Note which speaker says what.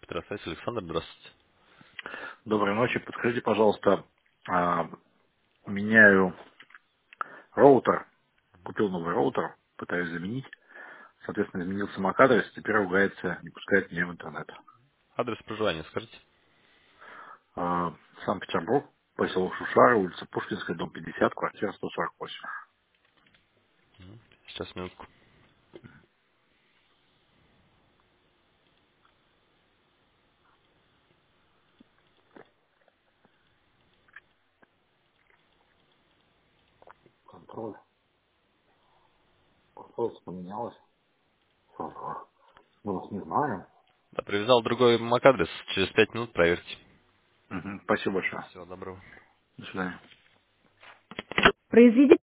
Speaker 1: Здравствуйте, Александр, здравствуйте.
Speaker 2: Доброй ночи. Подскажите, пожалуйста, а, меняю роутер. Купил новый роутер, пытаюсь заменить. Соответственно, изменился MAC-адрес, теперь ругается, не пускает меня в интернет.
Speaker 1: Адрес проживания скажите.
Speaker 2: А, Санкт-Петербург, поселок Шушара, улица Пушкинская, дом 50, квартира 148.
Speaker 1: Сейчас, минутку.
Speaker 2: Контроль. Устройство поменялось. Ага. Мы вас не знаем.
Speaker 1: Да, привязал другой MAC-адрес. Через 5 минут проверьте.
Speaker 2: Мгм. Спасибо большое.
Speaker 1: Всего доброго.
Speaker 2: До свидания.
Speaker 1: Произведите